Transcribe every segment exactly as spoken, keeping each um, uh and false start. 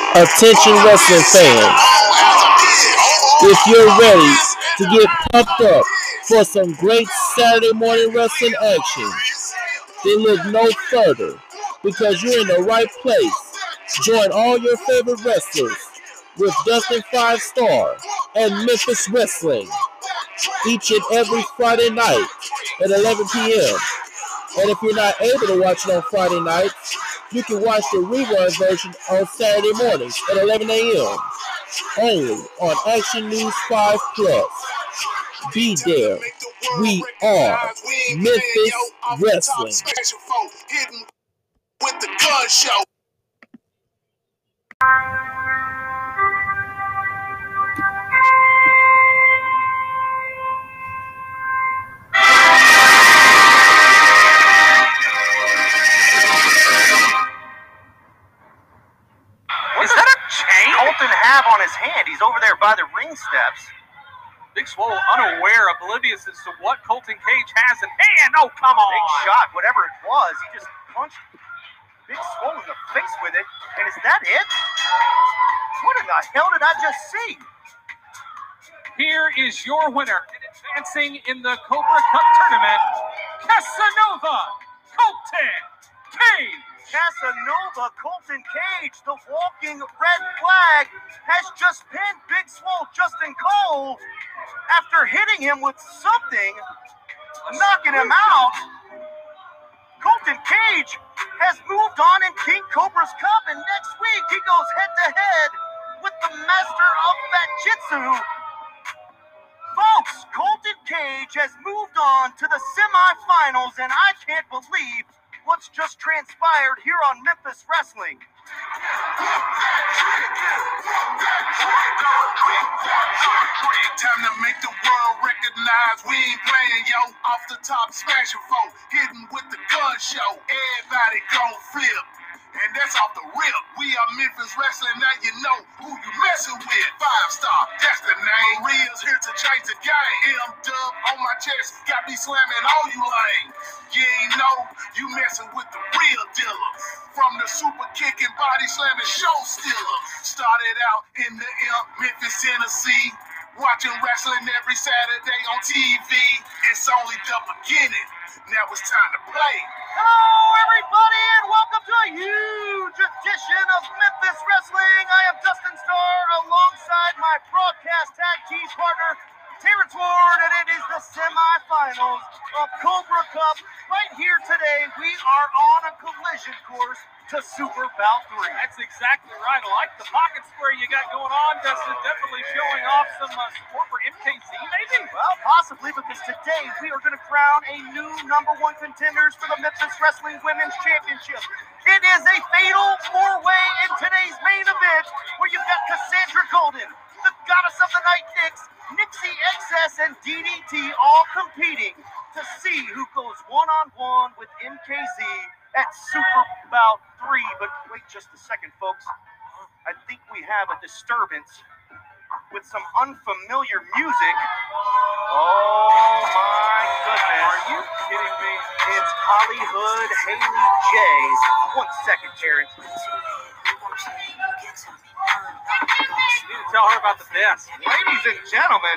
Attention wrestling fans, if you're ready to get pumped up for some great Saturday morning wrestling action, then look no further because you're in the right place. Join all your favorite wrestlers with Dustin Five Star and Memphis Wrestling each and every Friday night at eleven p.m. And if you're not able to watch it on Friday nights, you can watch the rerun version on Saturday mornings at eleven a.m. only on Action News five Plus. Be there. We are Memphis Wrestling. With the gun show. Is that a chain Colton have on his hand? He's over there by the ring steps. Big Swole unaware, oblivious as to what Colton Cage has in hand. Oh, come on. Big shot, whatever it was. He just punched Big Swole in the face with it. And is that it? What in the hell did I just see? Here is your winner, advancing in the Cobra Cup tournament, Casanova Colton Cage. Casanova Colton Cage, the walking red flag, has just pinned Big Swole Justin Cole after hitting him with something, knocking him out. Colton Cage has moved on in King Cobra's Cup, and next week he goes head-to-head with the master of Fat-Jitsu. Folks, Colton Cage has moved on to the semifinals, and I can't believe what's just transpired here on Memphis Wrestling. Time to make the world recognize we ain't playing, yo. Off the top, smashing folk, hitting with the gun show. Everybody gon' flip, and that's off the rip. We are Memphis Wrestling, now you know who you messing with. Five Star, that's the name. Maria's here to change the game. M-Dub on my chest, got me slamming all you lame. You ain't know you messing with the real dealer. From the super kicking, body slamming show stealer. Started out in the M, Memphis, Tennessee. Watching wrestling every Saturday on T V. It's only the beginning. Now it's time to play. Hello, everybody, and welcome to a huge edition of Memphis Wrestling. I am Dustin Starr alongside my broadcast tag team partner, Terrence Ward, and it is the semifinals of Cobra Cup. Right here today, we are on a collision course to Super Bout three. That's exactly right. I like the pocket square you got going on, Dustin. Definitely showing off some uh, support for M K Z, maybe? Well, possibly, because today we are going to crown a new number one contenders for the Memphis Wrestling Women's Championship. It is a fatal four-way in today's main event, where you've got Cassandra Golden, the Goddess of the Night Nyx, Nixie X S, and D D T all competing to see who goes one-on-one with M K Z at Super Bout three. But wait just a second, folks. I think we have a disturbance with some unfamiliar music. Oh my goodness. Are you kidding me? It's Hollywood Haley J. One second, Terrence. You need to tell her about the desk. Ladies and gentlemen,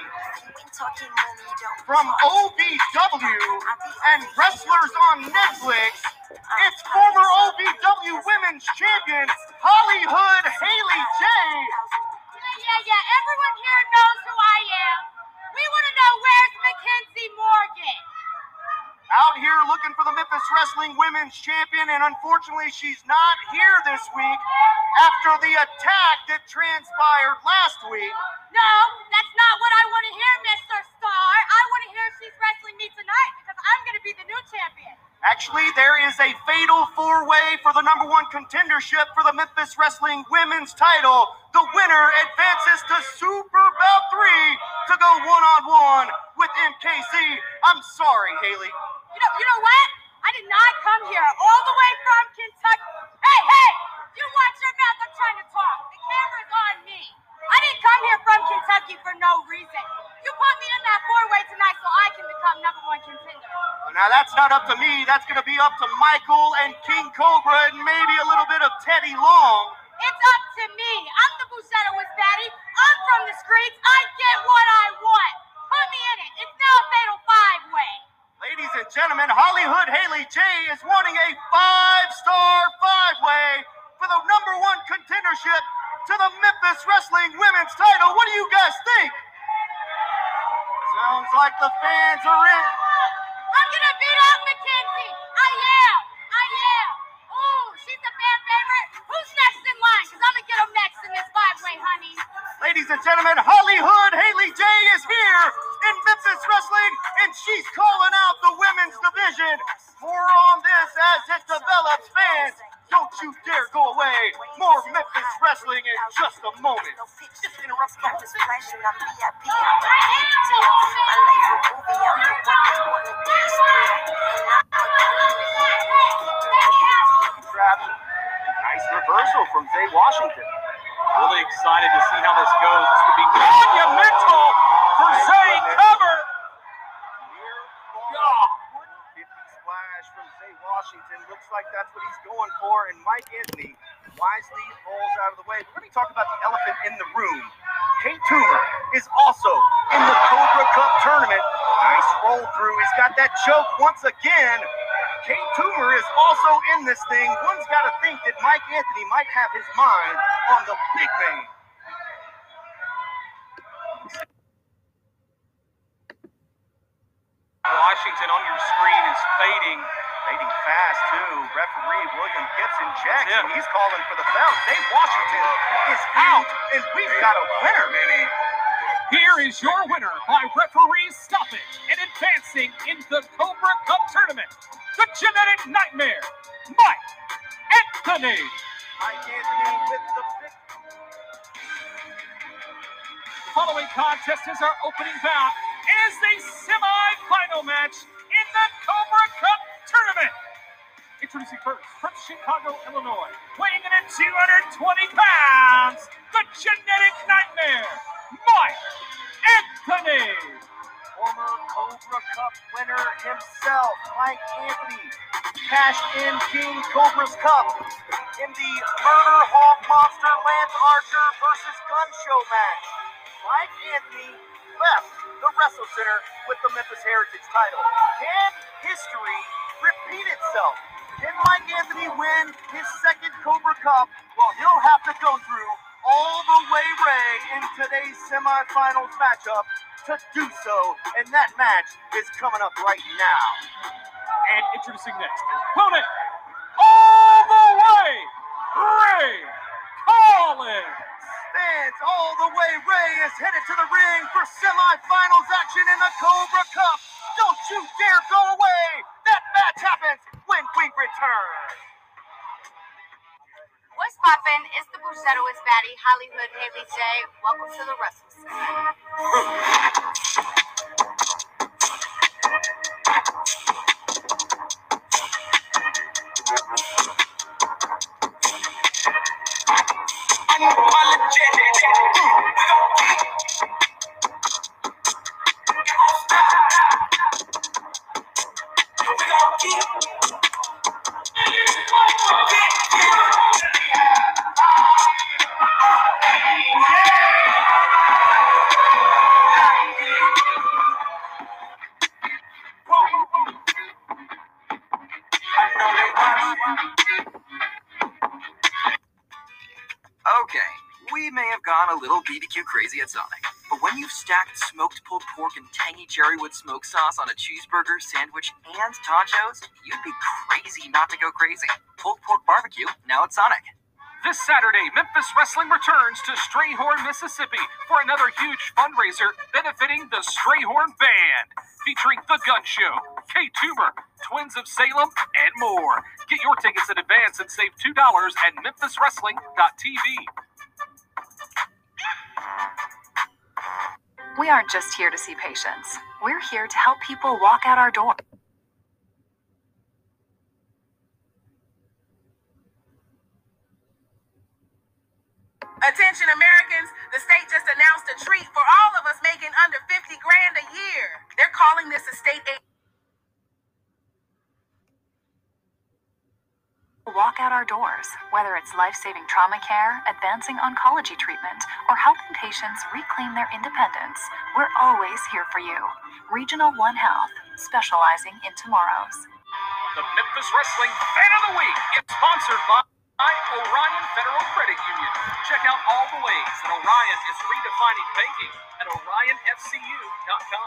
from O V W and Wrestlers on Netflix, it's former O V W Women's Champion, Hollywood Haley J. Yeah, yeah, yeah. Everyone here knows who I am. We want to know, where's Mackenzie Morgan? Out here looking for the Memphis Wrestling Women's Champion, and unfortunately she's not here this week after the attack that transpired last week. No, that's not what I want to hear, Mister Star. I want to hear she's wrestling me tonight, because I'm going to be the new champion. Actually, there is a fatal four-way for the number one contendership for the Memphis Wrestling Women's title. The winner advances to Super Bout three to go one-on-one with M K Z. I'm sorry, Haley. You know, you know what? I did not come here all the way from Kentucky. Hey, hey, you watch your mouth. I'm trying to talk. The camera's on me. I didn't come here from Kentucky for no reason. You put me in that four-way tonight so I can become number one contender. Now, that's not up to me. That's going to be up to Michael and King Cobra and maybe a little bit of Teddy Long. It's up to me. I'm the Bucetta with Fatty. I'm from the streets. I get what I want. Put me in it. It's now a fatal five-way. Ladies and gentlemen, Hollywood Haley J is wanting a five-star five-way for the number one contendership to the Memphis Wrestling Women's title. What do you guys think? Sounds like the fans are in. I'm gonna beat up Mackenzie. I am. I am. Ooh, she's a fan favorite. Who's next in line? Because I'm gonna get them next in this five-way, honey. Ladies and gentlemen, Hollywood Haley J is here in Memphis Wrestling, and she's calling out the women's division. More on this as it develops. Fans, don't you dare go away. More Memphis Wrestling in just a moment. Just interrupt the whole thing. Nice reversal from Zay Washington. Really excited to see how this goes. This could be monumental for Zay. Cover. fifty splash from Zay Washington. Looks like that's what he's going for. And Mike Anthony wisely rolls out of the way. But let me talk about the elephant in the room. Kate Toomer is also in the Cobra Cup tournament. Nice roll through. He's got that choke once again. Kate Toomer is also in this thing. One's got to think that Mike Anthony might have his mind on the big man. Washington on your screen is fading. Fading fast, too. Referee William Gibson checks, Yeah. and he's calling for the foul. Zay Washington is out, and we've got a winner. Here is your winner by referee stoppage and advancing in the Cobra Cup tournament, the Genetic Nightmare, Mike Anthony. Mike Anthony with the big. Following contest is our opening bout is the semi-final match in the Cobra Cup tournament. Introducing first from Chicago, Illinois, weighing in at two hundred twenty pounds, the Genetic Nightmare, Mike Anthony. Former Cobra Cup winner himself, Mike Anthony, cashed in King Cobra's Cup in the Murder Hawk Monster Lance Archer versus Gun Show match. Mike Anthony left the Wrestle Center with the Memphis Heritage title. Can history repeat itself? Can Mike Anthony win his second Cobra Cup? Well, he'll have to go through all the way Ray in today's semifinals matchup to do so, and that match is coming up right now. And introducing next, opponent all the way, Ray Collins. Fans, all the way Ray is headed to the ring for semifinals action in the Cobra Cup. Don't you dare go away. That match happens when we return. What's poppin'? It's the Bucetta with Fatty, Hollywood Haley J. Welcome to the Wrestle Center. Okay, we may have gone a little B B Q crazy at Sonic, but when you've stacked smoked pulled pork and tangy cherrywood smoke sauce on a cheeseburger, sandwich, and tacos, you'd be crazy not to go crazy. Pulled pork barbecue, now at Sonic. This Saturday, Memphis Wrestling returns to Strayhorn, Mississippi for another huge fundraiser benefiting the Strayhorn Band, featuring The Gun Show, Kate Toomer, Twins of Salem, and more. Get your tickets in advance and save two dollars at memphis wrestling dot t v. We aren't just here to see patients. We're here to help people walk out our door. Attention Americans, the state just announced a treat for all of us making under fifty grand a year. They're calling this a state aid. walk out our doors. Whether it's life-saving trauma care, advancing oncology treatment, or helping patients reclaim their independence, we're always here for you. Regional One Health, specializing in tomorrows. The Memphis Wrestling Fan of the Week is sponsored by Orion Federal Credit Union. Check out all the ways that Orion is redefining banking at orion f c u dot com.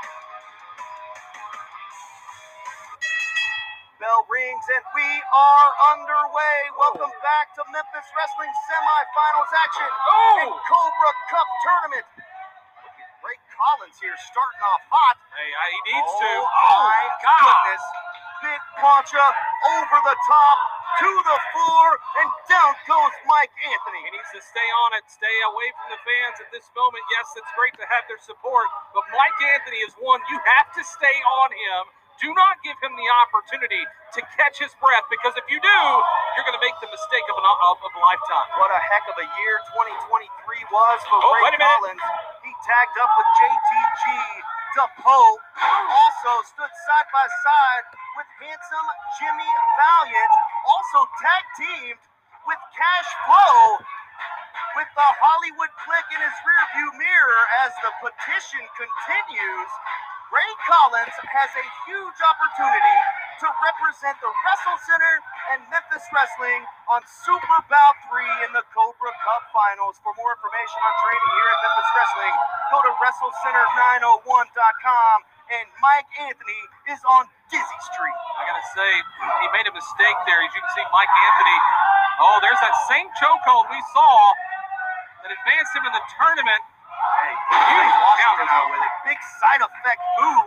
Bell rings and we are underway. Welcome back to Memphis Wrestling semifinals action Oh! in Cobra Cup tournament. Look at Ray Collins here starting off hot. Hey, I, he needs oh, to. my God. goodness. Big plancha over the top to the floor and down goes Mike Anthony. He needs to stay on it, stay away from the fans at this moment. Yes, it's great to have their support, but Mike Anthony is one you have to stay on him. Do not give him the opportunity to catch his breath, because if you do, you're going to make the mistake of, an, of, of a lifetime. What a heck of a year twenty twenty-three was for Oh, Ray wait a minute. Collins. He tagged up with J T G. DePoe also stood side by side with handsome Jimmy Valiant. Also tag teamed with Cash Flow, with the Hollywood Click in his rearview mirror as the petition continues. Ray Collins has a huge opportunity to represent the Wrestle Center and Memphis Wrestling on Super Bowl three in the Cobra Cup Finals. For more information on training here at Memphis Wrestling, go to wrestle center nine oh one dot com. And Mike Anthony is on Dizzy Street. I got to say, he made a mistake there. As you can see, Mike Anthony, oh, there's that same chokehold we saw that advanced him in the tournament. Hey, huge Washington out with it. Big side effect move.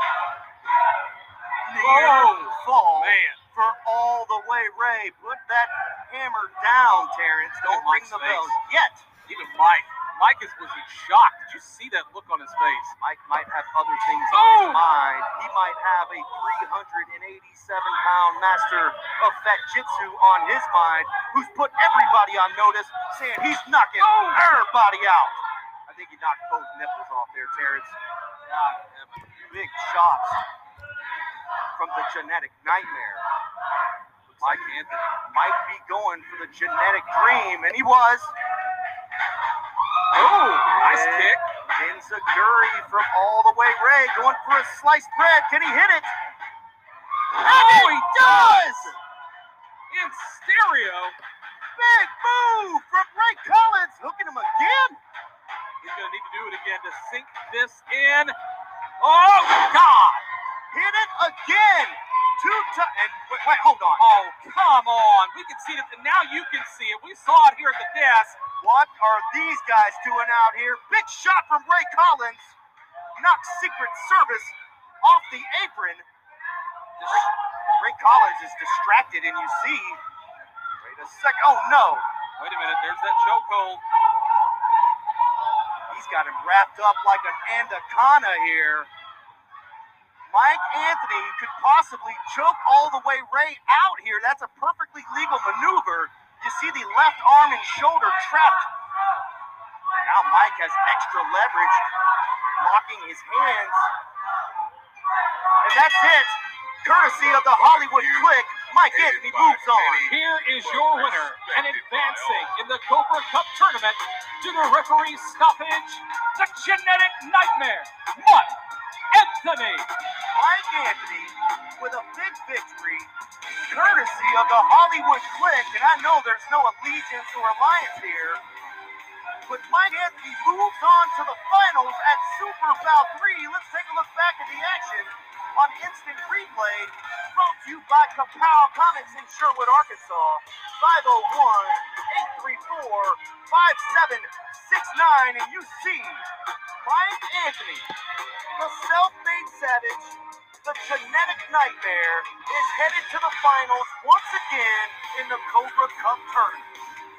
Near Oh, fall man. for all the way. Ray, put that hammer down, Terrence. Don't Look at ring Mike's the face. bell yet. Even Mike. Mike is, was in shock. Did you see that look on his face? Mike might have other things on Oh. his mind. He might have a three hundred eighty-seven pound master of Fat Jitsu on his mind, who's put everybody on notice, saying he's knocking Oh. everybody out. I think he knocked both nipples off there, Terrence. Big shots from the Genetic Nightmare. Mike Anthony might be going for the Genetic Dream, and he was. Oh, nice And kick. Enziguri from all the way. Ray going for a sliced bread. Can he hit it? Oh, he does! In stereo. Big move from Ray Collins. Hooking him again. He's going to need to do it again to sink this in. Oh, God. Hit it again. Two times. And wait, wait, hold on. Oh, come on. We can see it. Now you can see it. We saw it here at the desk. What are these guys doing out here? Big shot from Ray Collins. Knocks Secret Service off the apron. Ray, Ray Collins is distracted, and you see. Wait a second. Oh, no. Wait a minute. There's that chokehold. He's got him wrapped up like an anaconda here. Mike Anthony could possibly choke all the way Ray out here. That's a perfectly legal maneuver. You see the left arm and shoulder trapped. Now Mike has extra leverage, locking his hands. And that's it. Courtesy of the Hollywood Click, Mike Anthony moves on. Here is your winner and advancing in the Cobra Cup tournament to the referee stoppage, the Genetic Nightmare, Mike Anthony. Mike Anthony with a big victory, courtesy of the Hollywood Click. And I know there's no allegiance or alliance here, but Mike Anthony moves on to the finals at Super Bowl three. Let's take a look back at the action on instant replay, brought to you by Kapow Comics in Sherwood, Arkansas. five oh one, eight three four, five seven six nine. And you see Mike Anthony, the self-made savage, the Genetic Nightmare, is headed to the finals once again in the Cobra Cup tournament.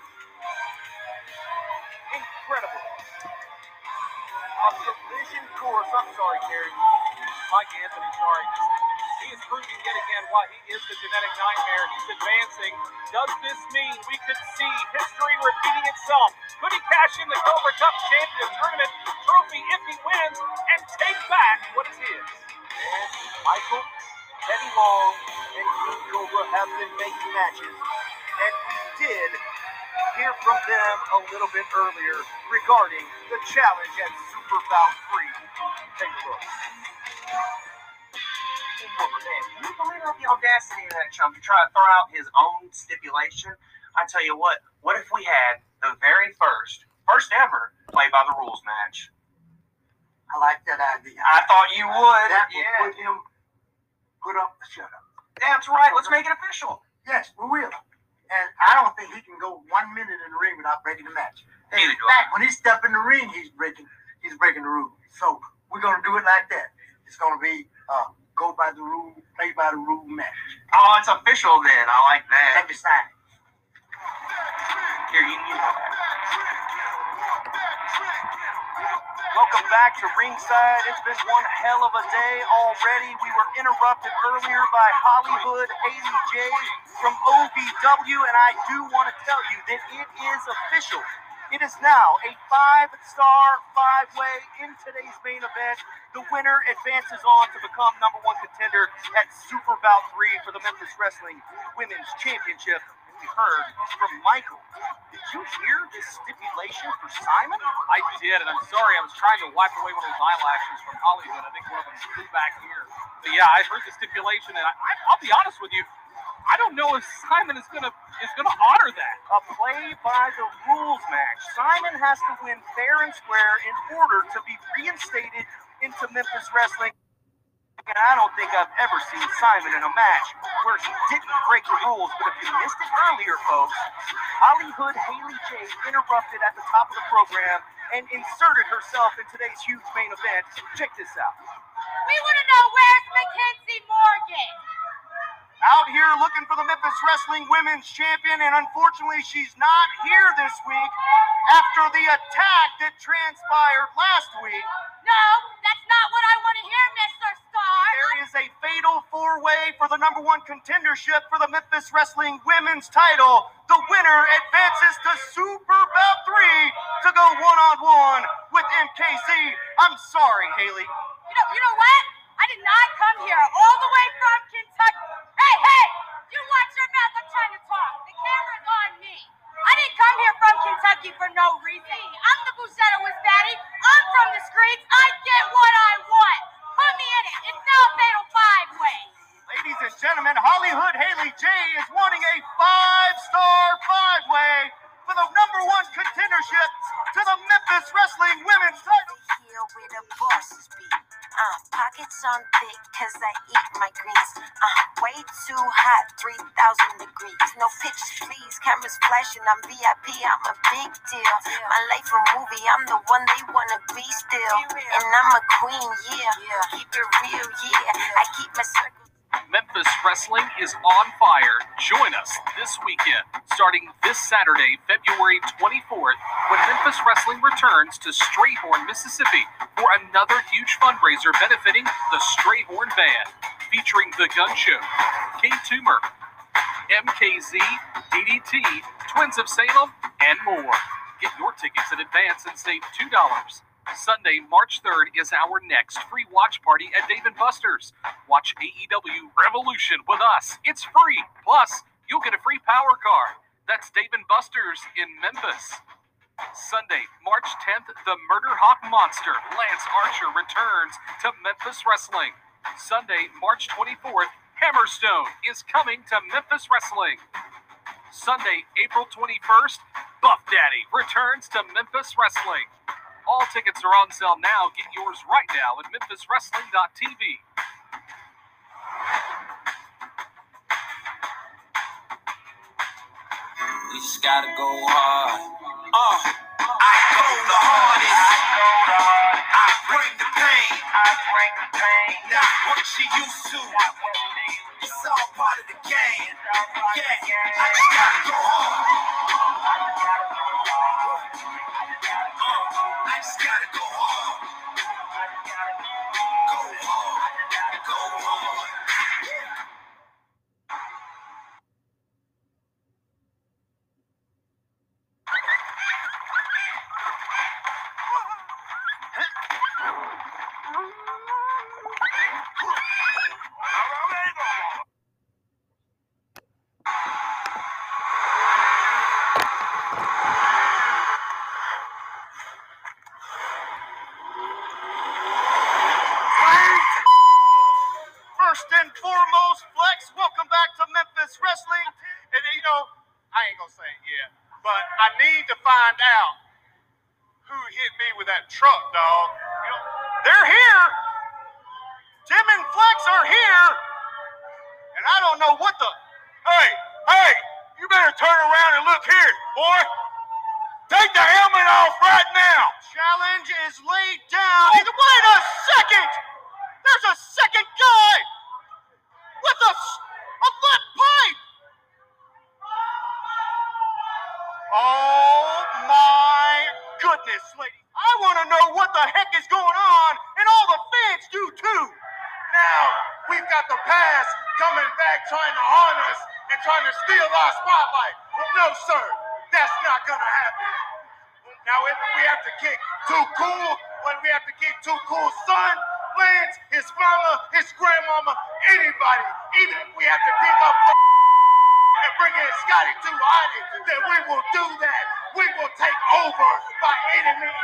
Incredible. A division course. I'm sorry, Gary. Mike Anthony, sorry. He is proving yet again why he is the Genetic Nightmare. He's advancing. Does this mean we could see history repeating itself? Could he cash in the Cobra Cup Champion Tournament trophy if he wins and take back what is his? And Michael, Teddy Long, and King Cobra Cobra have been making matches, and we did hear from them a little bit earlier regarding the challenge at Super Bout three. Take a look. Can you believe the audacity of that chump to try to throw out his own stipulation? I tell you what, what if we had the very first, first ever, play by the rules match? I like that idea. I thought you would. That yeah. will put him, put up the shut up. That's right. Let's make it official. Yes, we will. And I don't think he can go one minute in the ring without breaking the match. And Neither in do fact, when he step in the ring, he's breaking, he's breaking the rules. So we're gonna do it like that. It's gonna be uh, go by the rule, play by the rule match. Oh, it's official then. I like that. Let me sign it. Here, you can use that. Welcome back to ringside. It's been one hell of a day already. We were interrupted earlier by Hollywood Haley J from O V W, and I do want to tell you that it is official. It is now a five-star, five-way in today's main event. The winner advances on to become number one contender at Super Bout three for the Memphis Wrestling Women's Championship. We heard from Michael. Did you hear this stipulation for Simon? I did, and I'm sorry, I was trying to wipe away one of those eyelashes from Hollywood. I think one of them flew back here. But yeah, I heard the stipulation, and I, I, I'll be honest with you, I don't know if Simon is gonna is gonna honor that. A play by the rules match. Simon has to win fair and square in order to be reinstated into Memphis Wrestling. And I don't think I've ever seen Simon in a match where he didn't break the rules. But if you missed it earlier, folks, Hollywood Haley J interrupted at the top of the program and inserted herself in today's huge main event. Check this out. We want to know where's Mackenzie Morgan? Out here looking for the Memphis Wrestling Women's Champion, and unfortunately she's not here this week after the attack that transpired last week. No, that's not what I want to hear, Mister Star. There is a fatal four-way for the number one contendership for the Memphis Wrestling Women's title. The winner advances to Super Bout three to go one-on-one with M K Z. I'm sorry, Haley. You know, you know what? I did not come here all the way from Kentucky. Hey, hey! You watch your mouth. I'm trying to talk. The camera's on me. I didn't come here from Kentucky for no reason. I'm the Bouchetta with Fatty. I'm from the streets. I get what I want. Put me in it. It's now a fatal five-way. Ladies and gentlemen, Hollywood Haley J is wanting a five-star five-way for the number one contendership to the Memphis Wrestling Women's title. Here where the bosses be. Uh, pockets on thick cause I eat my greens. Uh, way too hot, three thousand degrees. No pictures please, cameras flashing, I'm V I P, I'm a big deal. My life a movie, I'm the one they wanna be still. And I'm a queen, yeah, keep it real, yeah. I keep my circle. Memphis Wrestling is on fire. Join us this weekend, starting this Saturday, February twenty-fourth, when Memphis Wrestling returns to Strayhorn, Mississippi for another huge fundraiser benefiting the Strayhorn Band, featuring The Gun Show, K Tumor, M K Z, D D T, Twins of Salem, and more. Get your tickets in advance and save two dollars. Sunday, March third is our next free watch party at Dave and Buster's. Watch A E W Revolution with us. It's free. Plus, you'll get a free power car. That's Dave and Buster's in Memphis. Sunday, March tenth, the Murder Hawk Monster, Lance Archer, returns to Memphis Wrestling. Sunday, March twenty-fourth, Hammerstone is coming to Memphis Wrestling. Sunday, April twenty-first, Buff Daddy returns to Memphis Wrestling. All tickets are on sale now. Get yours right now at memphis wrestling dot t v. We just gotta go hard. Uh, I go the hardest. I go the hardest. I bring the pain. I bring the pain. Not what you used to. Not what you used to. It's all part of the game. Yeah, I just gotta go hard. I just gotta go hard. Uh, I just gotta go hard. Go hard. Go hard. Memphis Wrestling. And, you know, I ain't going to say it yet, but I need to find out who hit me with that truck, dog. You know, they're here. Tim and Flex are here. And I don't know what the... Hey, hey, you better turn around and look here, boy. Take the helmet off right now. Challenge is laid down. Wait a second. There's a second guy with a, a lead pipe. Oh my goodness, lady. I want to know what the heck is going on, and all the fans do too. Now, we've got the past coming back trying to harm us and trying to steal our spotlight. Well, no, sir. That's not going to happen. Now, if we have to kick Too Cool, when we have to kick Too Cool's son, Lance, his mama, his grandmama, anybody, even if we have to dig up and bring in Scotty Too Hotty, then we will do that. We will take over by any means.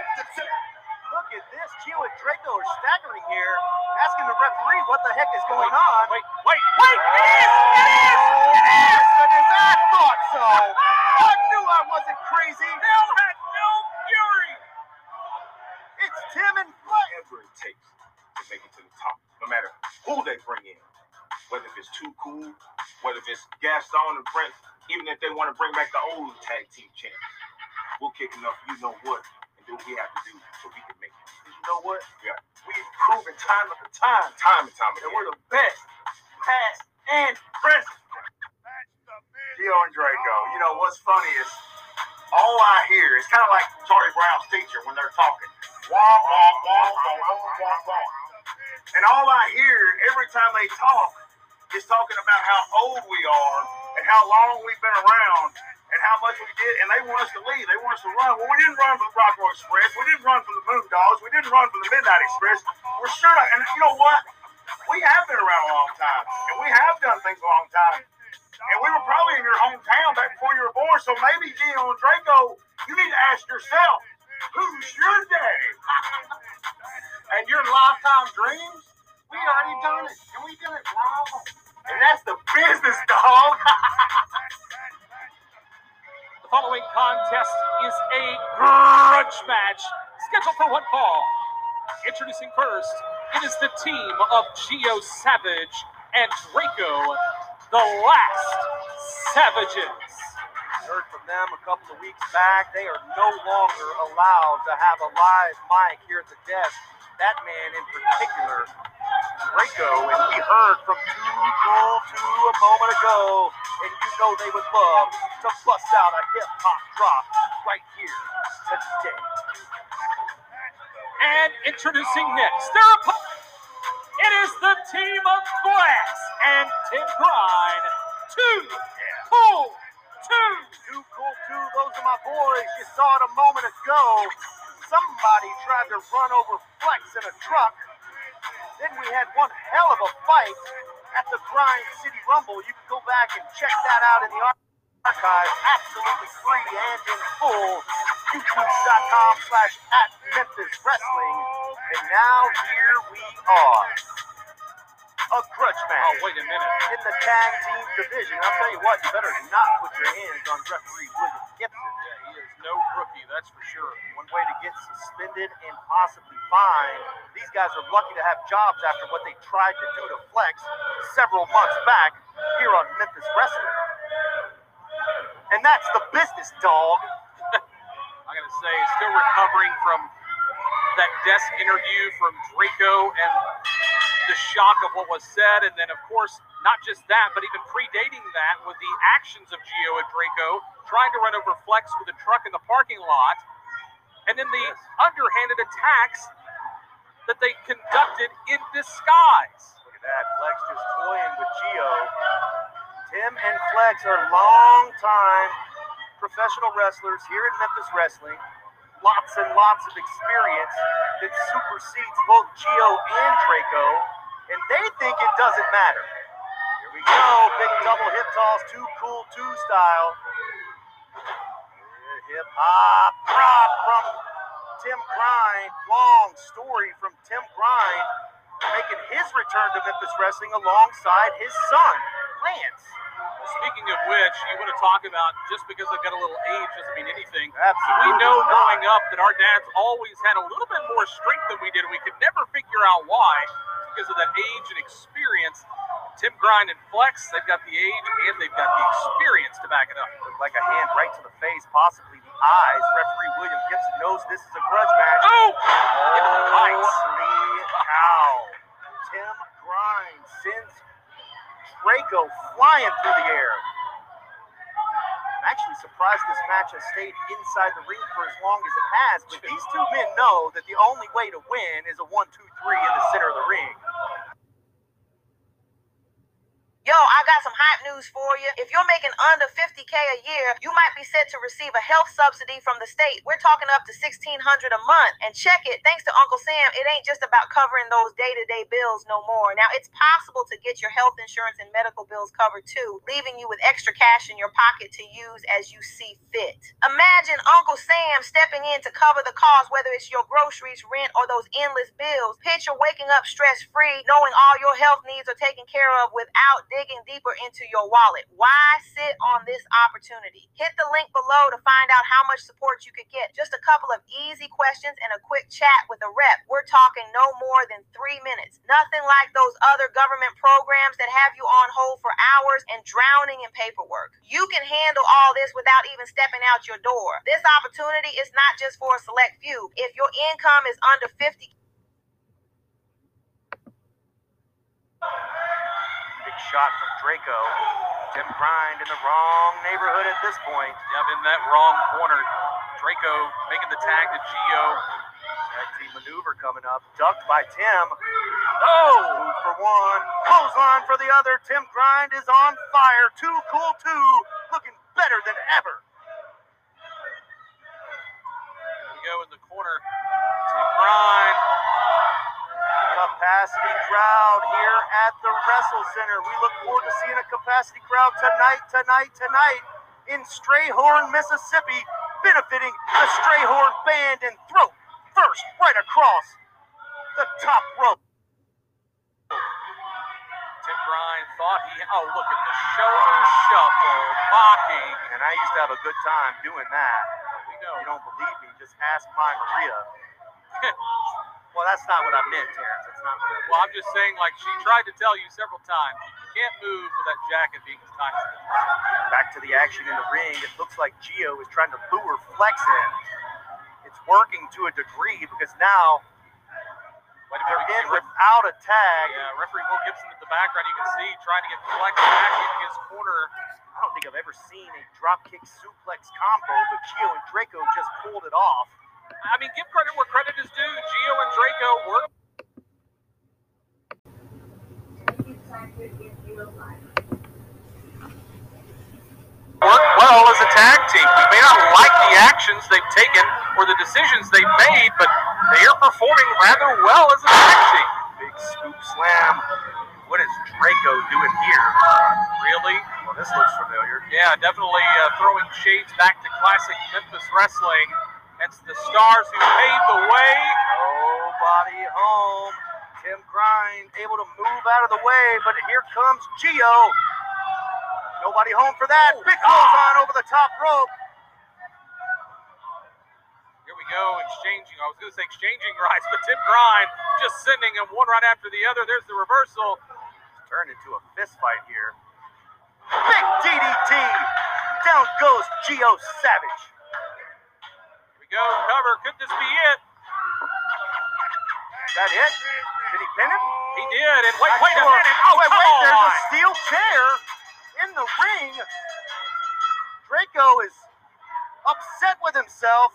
Look at this. Gio and Draco are staggering here, asking the referee what the heck is going on. Wait, wait, wait! It is! It is! It is! I thought so. I knew I wasn't crazy. Hell had no fury. It's Tim and Flex. Whatever it takes to make it to the top, no matter who they bring in, whether if it's Too Cool, whether if it's Gaston and Prince, even if they want to bring back the old tag team champions, we'll kick enough, you know what, and do what we have to do so we can make it. You know what? Yeah. We've proven time after time, time and time again, that we're the best, past and present. Gio and Draco, you know what's funny is all I hear is kind of like Charlie Brown's teacher when they're talking. Wah, wah, wah, wah, wah, wah, wah. And all I hear every time they talk is talking about how old we are and how long we've been around and how much we did, and they want us to leave. They want us to run. Well, we didn't run from the Rockroad Express. We didn't run from the Moondogs. We didn't run from the Midnight Express. We're sure not. And you know what? We have been around a long time, and we have done things a long time. And we were probably in your hometown back before you were born, so maybe, Gio and Draco, you need to ask yourself, who's your daddy? And your lifetime dreams, we already done it, and we done it wrong. And that's the business, dog. The following contest is a grudge match scheduled for one fall. Introducing first, it is the team of Gio Savage and Draco, the Last Savages. Heard from them a couple of weeks back. They are no longer allowed to have a live mic here at the desk. That man in particular, Draco, and we heard from Too Cool Two a moment ago, and you know they would love to bust out a hip-hop drop right here today. And introducing next, their opponent, it is the team of Flex and Tim Grind. Too Cool Two. Too Cool Two, those are my boys. You saw it a moment ago. Somebody tried to run over Flex in a truck. Then we had one hell of a fight at the Grind City Rumble. You can go back and check that out in the archives, absolutely free and in full. YouTube.com slash at Memphis Wrestling. And now here we are. A grudge match. Oh, wait a minute. In the tag team division. I'll tell you what, you better not put your hands on referee William Gibson. Yeah, he is no rookie, that's for sure. One way to get suspended and possibly fined. These guys are lucky to have jobs after what they tried to do to Flex several months back here on Memphis Wrestling. And that's the business, dog. I gotta say, still recovering from that desk interview from Draco and the shock of what was said, and then of course not just that, but even predating that with the actions of Gio and Draco trying to run over Flex with a truck in the parking lot, and then the underhanded attacks that they conducted in disguise. Look at that, Flex just toying with Gio. Tim and Flex are long-time professional wrestlers here at Memphis Wrestling. Lots and lots of experience that supersedes both Gio and Draco, and they think it doesn't matter. Here we go, big double hip toss, Too Cool Two style. Hip hop drop from Tim Grind. Long story from Tim Grind, making his return to Memphis Wrestling alongside his son, Lance. Well, speaking of which, you want to talk about just because they've got a little age doesn't mean anything. Absolutely. We know not. growing up that our dads always had a little bit more strength than we did. We could never figure out why because of that age and experience. Tim Grind and Flex, they've got the age and they've got the experience to back it up. Looked like a hand right to the face, possibly the eyes. Referee William Gibson knows this is a grudge match. Oh! Give him the lights. Holy cow. Tim Grind sends Draco flying through the air. I'm actually surprised this match has stayed inside the ring for as long as it has, but these two men know that the only way to win is a one, two, three in the center of the ring. Yo, I got some hype news for you. If you're making under fifty K a year, you might be set to receive a health subsidy from the state. We're talking up to sixteen hundred dollars a month. And check it, thanks to Uncle Sam, it ain't just about covering those day-to-day bills no more. Now, it's possible to get your health insurance and medical bills covered too, leaving you with extra cash in your pocket to use as you see fit. Imagine Uncle Sam stepping in to cover the cost, whether it's your groceries, rent, or those endless bills. Picture waking up stress-free, knowing all your health needs are taken care of without digging deeper into your wallet. Why sit on this opportunity? Hit the link below to find out how much support you could get. Just a couple of easy questions and a quick chat with a rep. We're talking no more than three minutes. Nothing like those other government programs that have you on hold for hours and drowning in paperwork. You can handle all this without even stepping out your door. This opportunity is not just for a select few. If your income is under fifty Shot from Draco. Tim Grind in the wrong neighborhood at this point. Yep, in that wrong corner. Draco making the tag to Gio. Tag team maneuver coming up. Ducked by Tim. Oh! Two for one. Clothesline for the other. Tim Grind is on fire. Too cool two. Looking better than ever. Here we go in the corner. Tim Grind. Capacity crowd here at the Wrestle Center. We look forward to seeing a capacity crowd tonight, tonight, tonight in Strayhorn, Mississippi, benefiting the Strayhorn Band and Throat first right across the top rope. Tim Grind thought he, oh, look at the shoulder shuffle, mocking. And I used to have a good time doing that. We know. If you don't believe me, just ask my Maria. Well, that's not what I meant, Terrence. That's not what I meant. Well, I'm just saying, like, she tried to tell you several times, you can't move with that jacket being as tight as it is. Back to the action in the ring. It looks like Gio is trying to lure Flex in. It's working to a degree because now Wait a they're minute, in without a tag. Yeah, referee Will Gibson in the background, you can see, trying to get Flex back in his corner. I don't think I've ever seen a dropkick suplex combo, but Gio and Draco just pulled it off. I mean, give credit where credit is due. Gio and Draco were. Worked well as a tag team. We may not like the actions they've taken or the decisions they've made, but they are performing rather well as a tag team. Big scoop slam. What is Draco doing here? Really? Well, this looks familiar. Yeah, definitely uh, throwing shades back to classic Memphis wrestling. It's the Stars who paved the way. Nobody home. Tim Grind able to move out of the way, but here comes Gio. Nobody home for that. Big clothesline over the top rope. Here we go, exchanging. I was going to say exchanging rights, but Tim Grind just sending them one right after the other. There's the reversal. It's turned into a fist fight here. Big D D T. Down goes Gio Savage. Go cover. Could this be it? Is that it? Did he pin him? He did. And wait, wait sure. a minute. Oh, wait, come wait. on. There's a steel chair in the ring. Draco is upset with himself.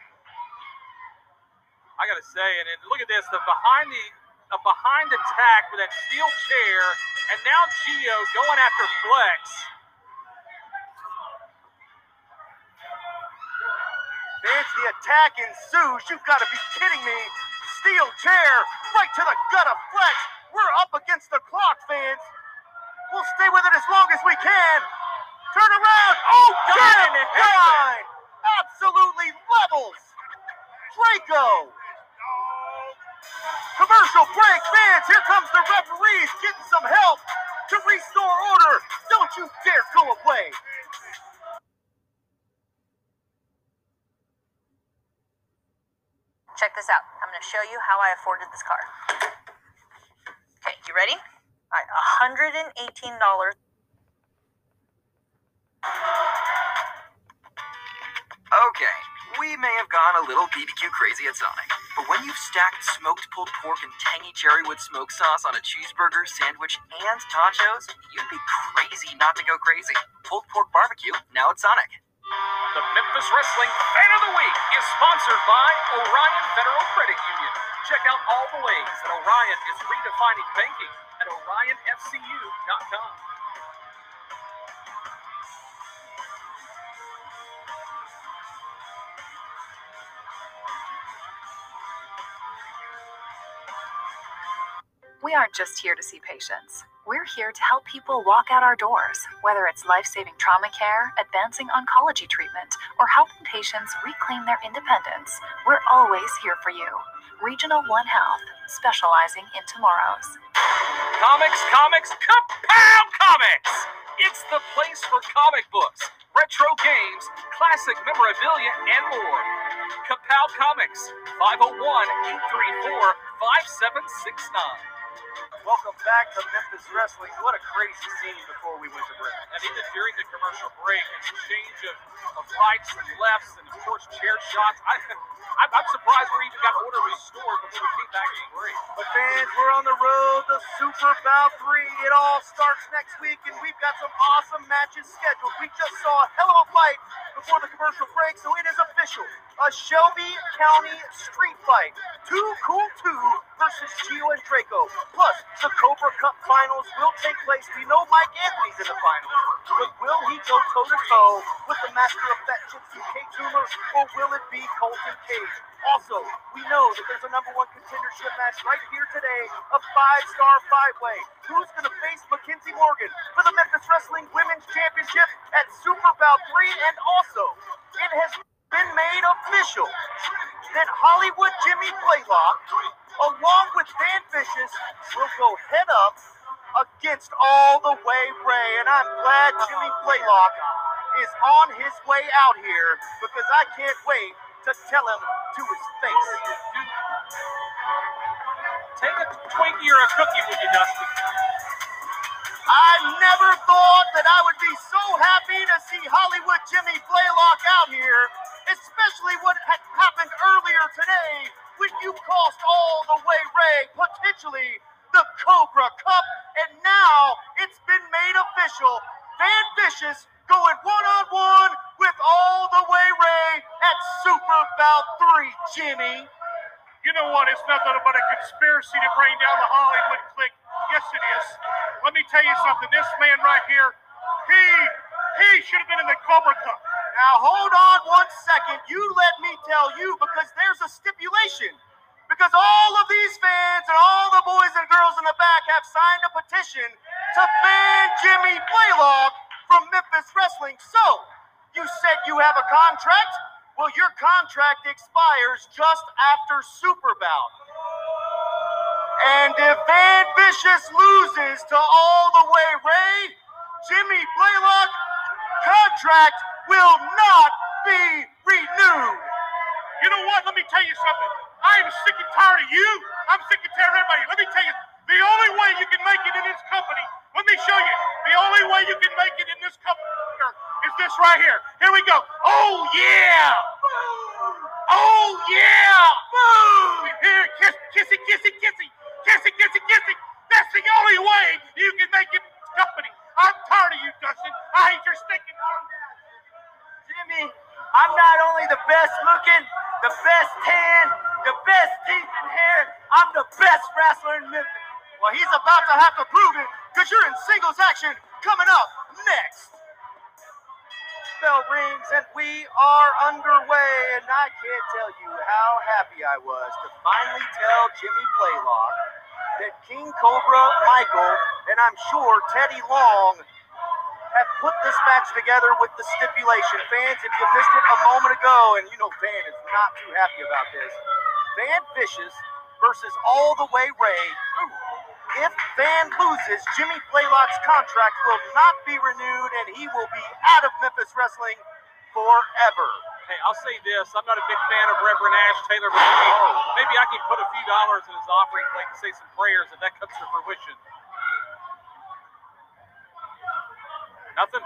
I gotta say, and, and look at this, the behind the a behind attack with that steel chair, and now Gio going after Flex. Vince, the attack ensues. You've got to be kidding me. Steel chair right to the gut of Flex. We're up against the clock, fans. We'll stay with it as long as we can. Turn around. Oh, Tim Grind absolutely levels Draco. Commercial break, fans. Here comes the referees getting some help. to restore order. Don't you dare go away. Check this out. I'm going to show you how I afforded this car. Okay, you ready? All right, one hundred eighteen dollars. Okay, we may have gone a little B B Q crazy at Sonic, but when you've stacked smoked pulled pork and tangy cherrywood smoke sauce on a cheeseburger, sandwich, and tacos, you'd be crazy not to go crazy. Pulled pork barbecue, now at Sonic. The Memphis Wrestling Fan of the Week is sponsored by Orion Federal Credit Union. Check out all the ways that Orion is redefining banking at orion f c u dot com. We aren't just here to see patients. We're here to help people walk out our doors, whether it's life-saving trauma care, advancing oncology treatment, or helping patients reclaim their independence. We're always here for you. Regional One Health, specializing in tomorrows. Comics, comics, Kapow Comics! It's the place for comic books, retro games, classic memorabilia, and more. Kapow Comics, five oh one, eight three four, five seven six nine. Welcome back to Memphis Wrestling. What a crazy scene before we went to break. And even during the commercial break, exchange of, of rights and lefts and, of course, chair shots. I, I'm, I'm surprised we even got order restored before we came back to the break. But fans, we're on the road to Super Bowl three. It all starts next week, and we've got some awesome matches scheduled. We just saw a hell of a fight before the commercial break, so it is official. A Shelby County street fight. Too Cool two versus Gio and Draco. Plus, the Cobra Cup finals will take place. We know Mike Anthony's in the finals, but will he go toe-to-toe with the master of Fat Gypsy, Kate Toomer, or will it be Colton Cage? Also, we know that there's a number one contendership match right here today, a five-star five-way. Who's going to face Mackenzie Morgan for the Memphis Wrestling Women's Championship at Super Bowl three? And also, it has been made official that Hollywood Jimmy Blaylock, along with Van Vicious, will go head up against All the Way Ray. And I'm glad Jimmy Blaylock is on his way out here, because I can't wait to tell him to his face. Take a Twinkie or a cookie with you, Dustin. I never thought that I would be so happy to see Hollywood Jimmy Blaylock out here, especially what had happened earlier today when you cost All the Way Ray potentially the Cobra Cup, and now it's been made official. Van Vicious going one-on-one with All the Way Ray at Super Bowl three, Jimmy. You know what? It's nothing but a conspiracy to bring down the Hollywood clique. Yes, it is. Let me tell you something. This man right here, he, he should have been in the Cobra Cup. Now, hold on one second. You let me tell you, because there's a stipulation. Because all of these fans and all the boys and girls in the back have signed a petition to ban Jimmy Blaylock from Memphis Wrestling. So, you said you have a contract? Well, your contract expires just after Super Bowl. And if Van Vicious loses to All the Way Ray, Jimmy Blaylock contract will not be renewed. You know what? Let me tell you something. I am sick and tired of you. I'm sick and tired of everybody. Let me tell you, the only way you can make it in this company, let me show you, the only way you can make it in this company is this right here. Here we go. Oh, yeah. Oh, yeah. Here, kiss, kissy, kissy, kissy. Kissy, kissy, kissy. That's the only way you can make it in this company. I'm tired of you, Dustin. I hate your stinking arm. Jimmy, I'm not only the best looking, the best tan, the best teeth and hair, I'm the best wrestler in Memphis. Well, he's about to have to prove it, because you're in singles action coming up next. Bell rings and we are underway, and I can't tell you how happy I was to finally tell Jimmy Blaylock that King Cobra Michael, and I'm sure Teddy Long, have put this match together with the stipulation. Fans, if you missed it a moment ago, and you know Van is not too happy about this, Van Vicious versus All the Way Ray If Van loses, Jimmy Blaylock's contract will not be renewed, and he will be out of Memphis Wrestling forever. Hey, I'll say this. I'm not a big fan of Reverend Ash Taylor, but maybe, maybe I can put a few dollars in his offering plate and say some prayers if that comes to fruition. Nothing.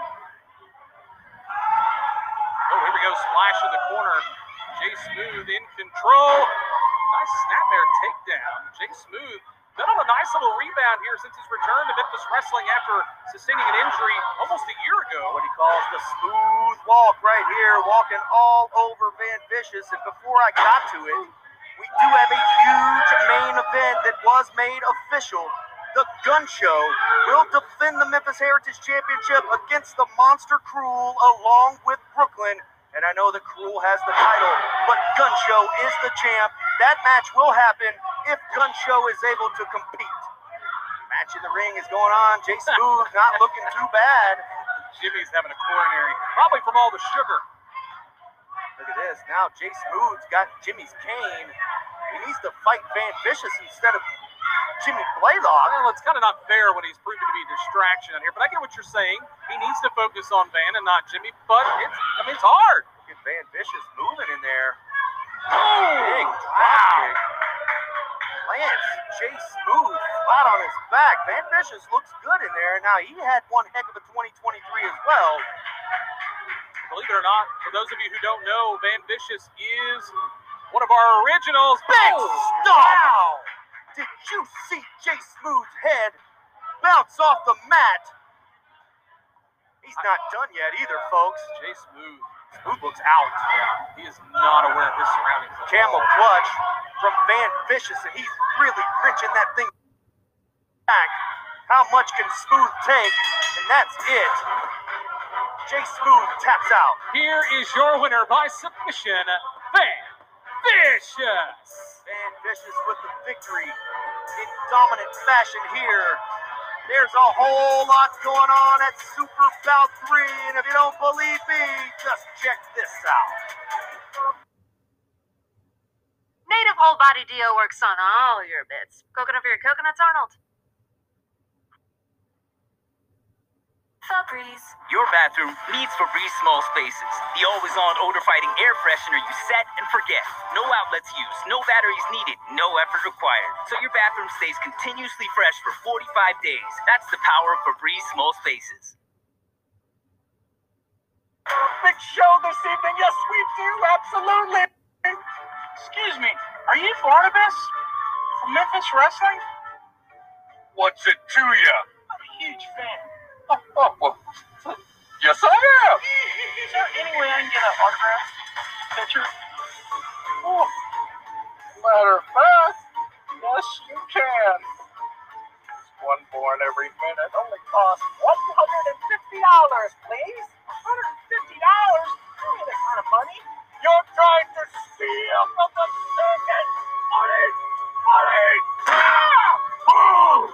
Oh, here we go. Splash in the corner. Jay Smooth in control. Nice snap there, takedown. Jay Smooth been on a nice little rebound here since his return to Memphis Wrestling after sustaining an injury almost a year ago. What he calls the smooth walk right here, walking all over Van Vicious. And before I got to it, we do have a huge main event that was made official. The Gun Show will defend the Memphis Heritage Championship against the Monster Cruel along with Brooklyn. And I know that Cruel has the title, but Gun Show is the champ. That match will happen if Gun Show is able to compete. Match in the ring is going on. Jay Smooth not looking too bad. Jimmy's having a coronary, probably from all the sugar. Look at this. Now Jay Smooth's got Jimmy's cane. He needs to fight Van Vicious instead of Jimmy Blaylock. Well, it's kind of not fair when he's proven to be a distraction out here, but I get what you're saying. He needs to focus on Van and not Jimmy, but it's, I mean, it's hard. Get Van Vicious moving in there. Oh, big drop kick. Lance, Jay Smooth, flat on his back. Van Vicious looks good in there. Now, he had one heck of a twenty twenty-three as well. Believe it or not, for those of you who don't know, Van Vicious is one of our originals. Big oh, stop! Wow. Did you see Jay Smooth's head bounce off the mat? He's not done yet either, folks. Jay Smooth. Smooth looks out. He is not aware of his surroundings. Camel clutch from Van Vicious, and he's really wrenching that thing back. How much can Smooth take? And that's it. Jay Smooth taps out. Here is your winner by submission, Van Vicious. Van Vicious with the victory in dominant fashion here. There's a whole lot going on at Super Bout three, and if you don't believe me, just check this out. Native Whole Body Deo works on all your bits. Coconut for your coconuts, Arnold. Febreze. Your bathroom needs Febreze Small Spaces. The always-on odor-fighting air freshener you set and forget. No outlets used, no batteries needed, no effort required. So your bathroom stays continuously fresh for forty-five days. That's the power of Febreze Small Spaces. Big show this evening. Yes, we do. Absolutely. Excuse me. Are you Barnabas from Memphis Wrestling? What's it to ya? I'm a huge fan. Oh, oh, well, yes, I am. Is there any way I can get an autograph picture? Oh, matter of fact, yes, you can. One born every minute only costs one hundred fifty dollars, please. one hundred fifty dollars? Give me that kind of money. You're trying to steal from the circus. Money! Money! Ah! Oh!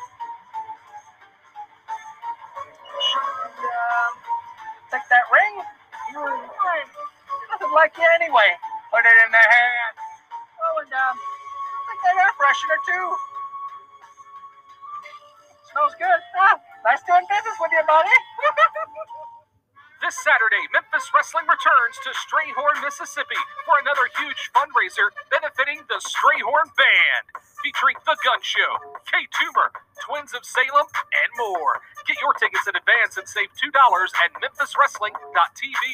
And, um, take that ring. You're fine. Nothing like you anyway. Put it in the hand. Oh, and, um, take that air freshener, too. Smells good. Ah, nice doing business with you, buddy. This Saturday, Memphis Wrestling returns to Strayhorn, Mississippi for another huge fundraiser benefiting the Strayhorn Band, featuring The Gun Show, K Tumor, Twins of Salem, and more. Get your tickets in advance and save two dollars at memphis wrestling dot t v.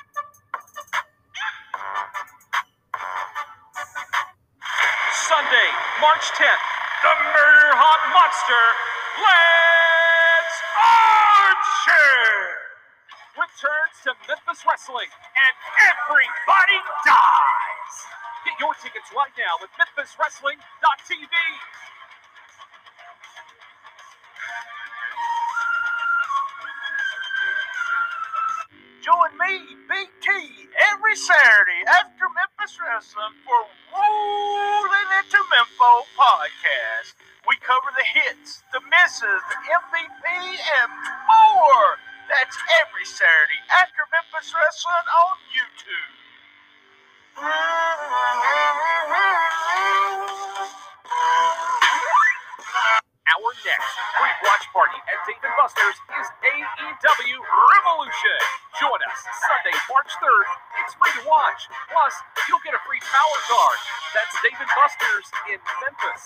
Sunday, March tenth, the Murder Hot Monster, Lance Archer, returns to Memphis Wrestling, and everybody dies. Get your tickets right now at memphis wrestling dot t v. Join me, Big T, every Saturday after Memphis Wrestling for Rolling Into Mempho podcast. We cover the hits, the misses, the M V P, and more. That's every Saturday after Memphis Wrestling on YouTube. next free watch party at Dave and Buster's is A E W Revolution. Join us Sunday, March third. It's free to watch. Plus, you'll get a free power card. That's Dave and Buster's in Memphis.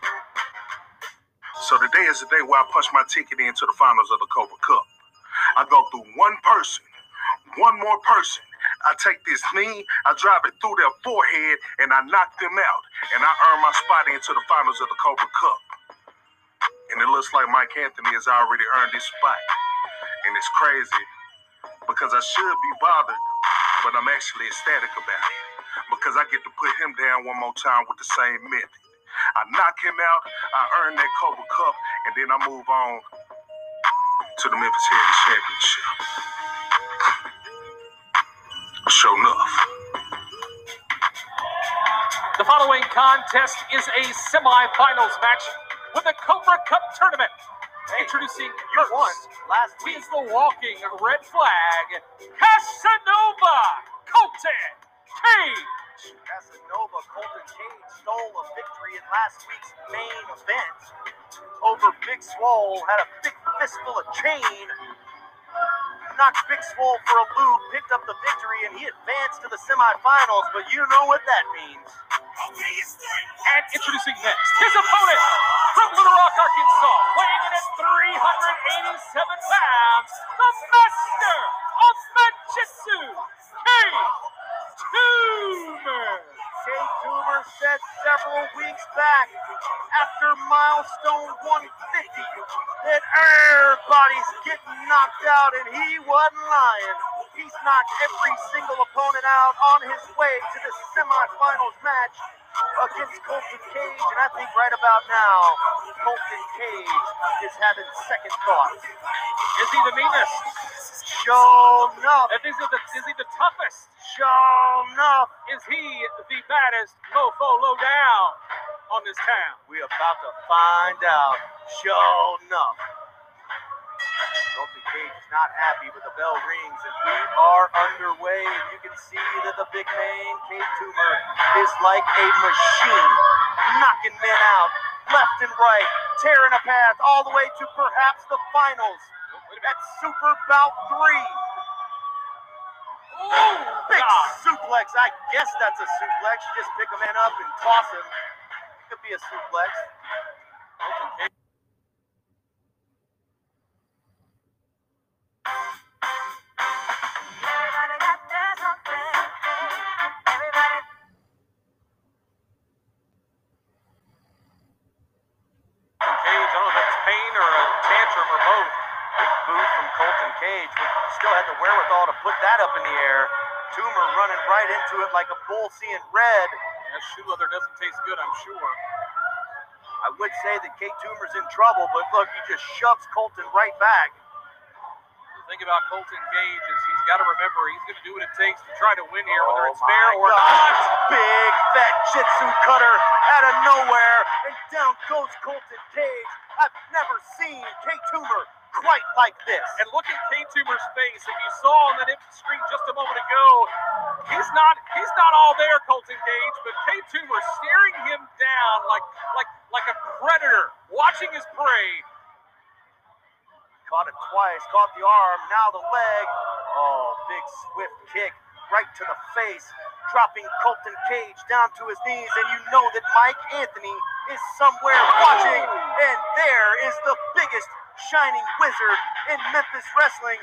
So today is the day where I punch my ticket into the finals of the Cobra Cup. I go through one person, one more person. I take this knee, I drive it through their forehead, and I knock them out. And I earn my spot into the finals of the Cobra Cup. And it looks like Mike Anthony has already earned his spot. And it's crazy because I should be bothered, but I'm actually ecstatic about it because I get to put him down one more time with the same method. I knock him out, I earn that Cobra Cup, and then I move on to the Memphis Heritage Championship. Sure enough. The following contest is a semifinals match with the Cobra Cup tournament. Hey, introducing you first, won last week. He's the walking red flag, Casanova Colton Cage. Casanova Colton Cage stole a victory in last week's main event over Big Swole, had a big fistful of chain, knocked Big Swole for a loop, picked up the victory, and he advanced to the semifinals, but you know what that means. And introducing next, his opponent from Little Rock, Arkansas, weighing in at three hundred eighty-seven pounds, the master of Jiu-Jitsu, Cage Toomer. Cage Toomer said several weeks back, after milestone one fifty, that everybody's getting knocked out, and he wasn't lying. He's knocked every single opponent out on his way to the semifinals match against Colton Cage, and I think right about now, Colton Cage is having second thoughts. Is he the meanest? Sure enough. Is he the, is he the toughest? Sure enough. Is he the baddest mofo low down on this town? We're about to find out. Sure enough. Colton Cage is not happy, but the bell rings, and we are underway. And you can see that the big man, Cage Toomer, is like a machine, knocking men out left and right, tearing a path all the way to perhaps the finals. That's Super Bout three. Oh, big God. suplex. I guess that's a suplex. You just pick a man up and toss him. Could be a suplex. Okay. Colton Cage, but still had the wherewithal to put that up in the air. Toomer running right into it like a bull seeing red. That shoe leather doesn't taste good, I'm sure. I would say that Cage Toomer's in trouble, but look, he just shoves Colton right back. The thing about Colton Cage is he's got to remember he's going to do what it takes to try to win here, whether oh it's fair or gosh. not. Big fat jitsu cutter out of nowhere, and down goes Colton Cage. I've never seen Cage Toomer quite like this. And look at Cage Toomer's face. If you saw on that empty screen just a moment ago, he's not he's not all there, Colton Cage, but Cage Toomer staring him down like like like a predator, watching his prey. Caught it twice, caught the arm, now the leg. Oh, big swift kick right to the face, dropping Colton Cage down to his knees, and you know that Mike Anthony is somewhere watching, and there is the biggest shining wizard in Memphis wrestling.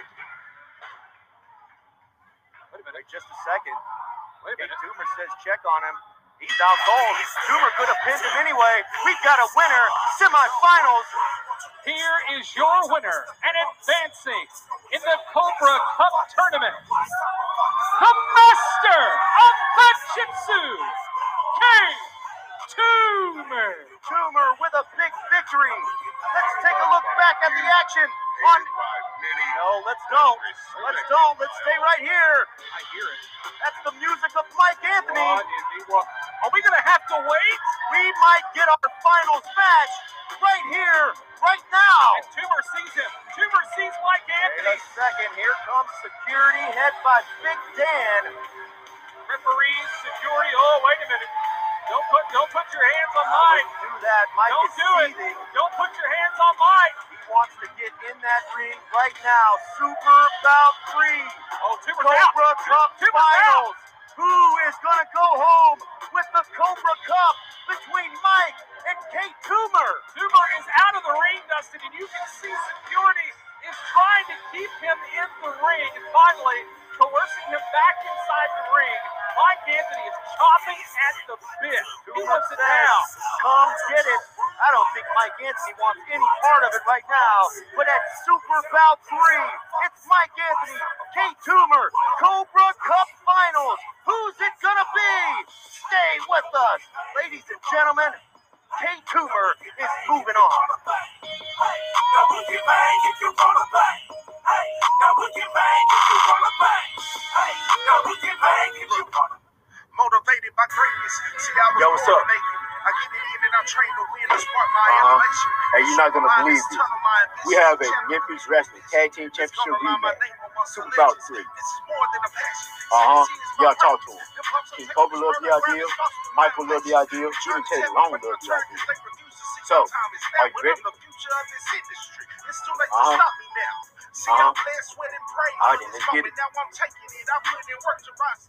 Wait a minute, just a second. Wait a minute. Toomer says check on him. He's out cold. Toomer could have pinned him anyway. We've got a winner. Semifinals. Here is your winner and advancing in the Cobra Cup tournament, the master of Jiu-Jitsu, Cage Toomer. Toomer with a big victory. Let's take a look back at the action on... No, let's don't. Let's don't. Let's stay right here. I hear it. That's the music of Mike Anthony. What in the world? Are we going to have to wait? We might get our finals match right here, right now. And Toomer sees him. Toomer sees Mike Anthony. Wait a second. Here comes security, head by Big Dan. Referees, security. Oh, wait a minute. Don't put, don't put your hands on Mike. Do that. Mike Don't is do it. seething. Don't put your hands on Mike. He wants to get in that ring right now. Super Bout three. Oh, Timber's out. Cobra Cup Timber's Finals. Who is going to go home with the Cobra Cup between Mike and Kate Toomer? Toomer is out of the ring, Dustin, and you can see security is trying to keep him in the ring, and finally coercing him back inside the ring. Mike Anthony is chopping at the bit. He wants it now. Come get it. I don't think Mike Anthony wants any part of it right now. But at Super Bout three, it's Mike Anthony, Kate Toomer, Cobra Cup Finals. Who's it gonna be? Stay with us. Ladies and gentlemen, Kate Toomer is moving on. Motivated by greatness. See, I was Yo, what's born up? to make it. I get it in and I train to win to spark my Uh-huh. elevation. Hey, you're not gonna Mine believe is this. tunnel, my ambition We have a is general. Memphis Wrestling Tag Team It's Championship gonna line my rematch. name on my Super legends. Bout three. This is more than a passion. Uh-huh. Sexy is my Y'all talk to purpose. him. The pumps are King taking Cobra this loves the world idea. around, it's Michael loves the idea. Even Teddy Long loves the idea. So, are you ready? It's too late Uh-huh. to stop me now. See, Uh-huh. I'm blessed, sweat, and pray. All right, then, let's get it. Now I'm taking it. I put in work to rise.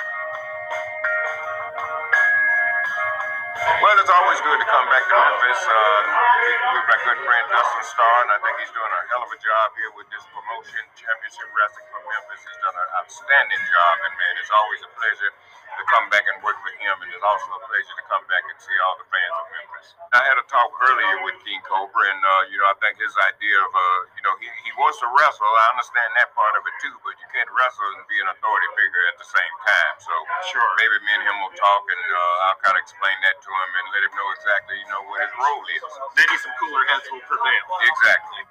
Well, it's always good to come back to Memphis. Uh, with my good friend Dustin Starr, and I think he's doing a hell of a job here with this promotion. Championship Wrestling for Memphis. He's done an outstanding job, and man, it's always a pleasure to come back and work with him, and it's also a pleasure to come back and see all the fans of Memphis. I had a talk earlier with King Cobra, and uh, you know, I think his idea of, uh, you know, he, he wants to wrestle. I understand that part of it too, but you can't wrestle and be an authority figure at the same time. So Sure. maybe me and him will talk, and uh, I'll kind of explain that to him and let him know exactly, you know, what his role is. Maybe some cooler heads will prevail. Exactly.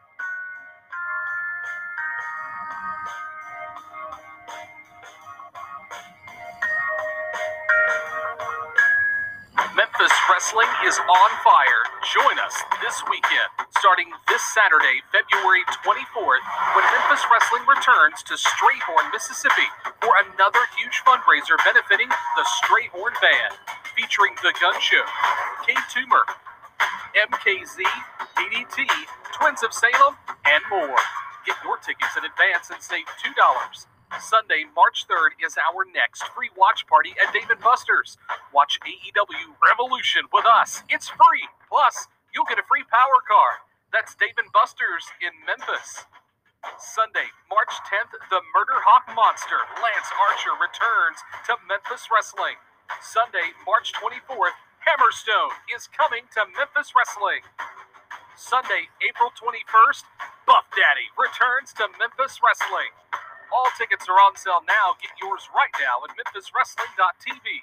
Memphis Wrestling is on fire. Join us this weekend, starting this Saturday, February twenty-fourth, when Memphis Wrestling returns to Strayhorn, Mississippi for another huge fundraiser benefiting the Strayhorn Band, featuring The Gun Show, Kate Toomer, M K Z, D D T, Twins of Salem, and more. Get your tickets in advance and save two dollars. Sunday, March third is our next free watch party at Dave and Buster's. Watch A E W Revolution with us. It's free. Plus, you'll get a free power card. That's Dave and Buster's in Memphis. Sunday, March tenth, the Murder Hawk Monster, Lance Archer, returns to Memphis Wrestling. Sunday, March twenty-fourth, Hammerstone is coming to Memphis Wrestling. Sunday, April twenty-first, Buff Daddy returns to Memphis Wrestling. All tickets are on sale now. Get yours right now at memphis wrestling dot t v.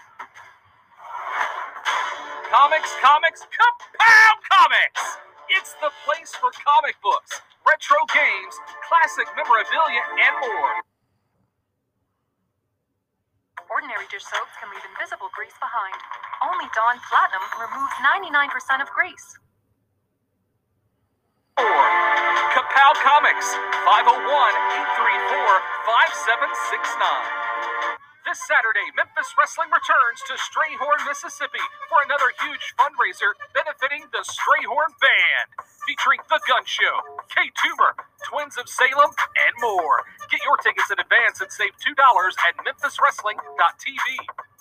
Comics, comics, kapow comics! It's the place for comic books, retro games, classic memorabilia, and more. Ordinary dish soaps can leave invisible grease behind. Only Dawn Platinum removes ninety-nine percent of grease. Kapow Comics, five oh one, eight three four, five seven six nine. This Saturday, Memphis Wrestling returns to Strayhorn, Mississippi for another huge fundraiser benefiting the Strayhorn Band, featuring The Gun Show, Kate Toomer, Twins of Salem, and more. Get your tickets in advance and save two dollars at memphis wrestling dot t v.